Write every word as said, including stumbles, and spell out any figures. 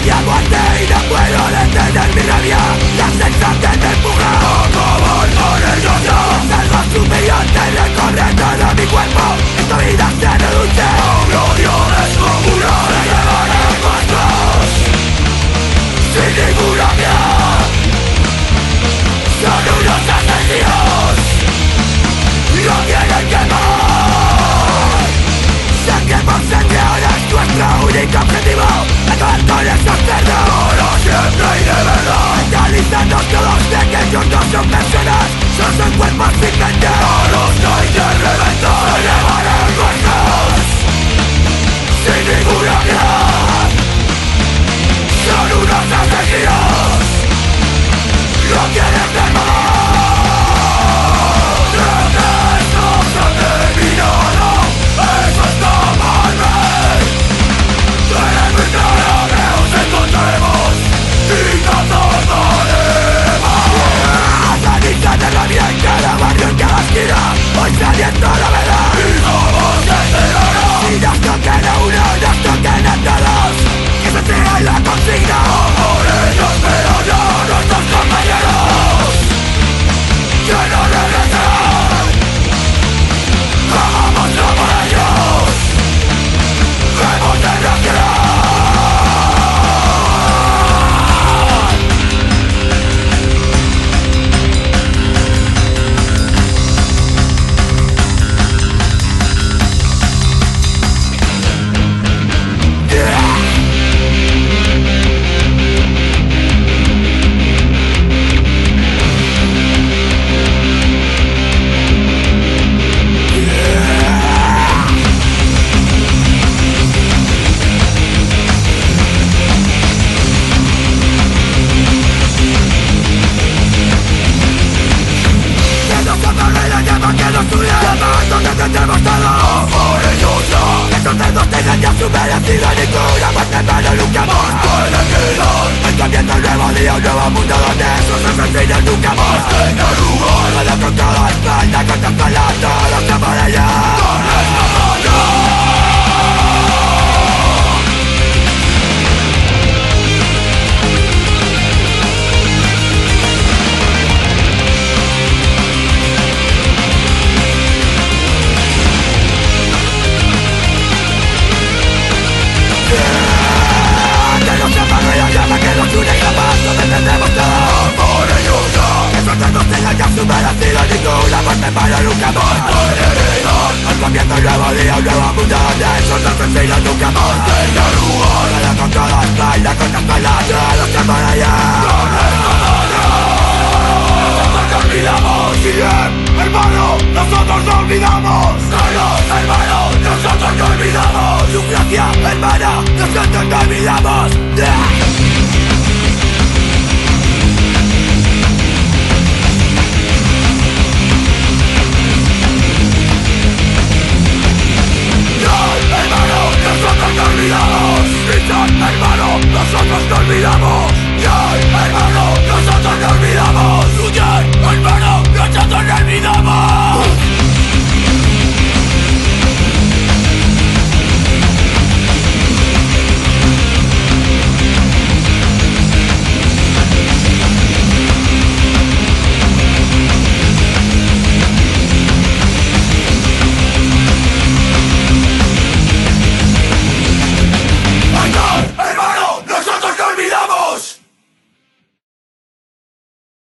a muerte y no puedo detener mi rabia. La sensación me empuja a acabar con ellos ya. Es algo humillante recorre todo mi cuerpo. Esta vida se reduce a un odio descomunal. Me llevaré puestos sin ninguna piedad. Son unos asesinos, no tienen que más. Sangre por sangre ahora es nuestro único objetivo. Acabar con esos cerdos para siempre y de verdad. Mentalizarnos todos de que ellos no son personas, solo son cuerpos sin mente. A los que hay que reventar. Se llevarán nuestros sin ninguna piedad. Son unos asesinos, no quieren ver más. De que esto se ha terminado, eso está mal, rey. Tened muy claro que os encontraremos y nos tornaremos. Ceniza de rabia en cada barrio, en cada esquina, hoy saliendo la verdad. Y somos veteranos. Si nos toquen a uno, nos toquen a todos. Que se sea la consigna. Por ellos, pero no nuestros compañeros que no regresarán. Hagámoslo por ellos. Hemos de reaccionar. Un nuevo mundo donde esos asesinos nunca más tengan lugar. Todo contra la espalda, contra espalda, todos se por allá. ¡Con esta mano! Yeah. Que no se apague la llama que nos une jamás. Lo defendemos todo por ellos ya. Que esos cerdos tengan ya su merecido. Ninguna muerte para nunca más. Al comienzo un nuevo día, un nuevo mundo donde esos asesinos nunca más tengan lugar. Todo contra la espalda, contra espalda, todos se por allá. Con esta mano porque olvidamos. Sí, hermano, nosotros no olvidamos. Todos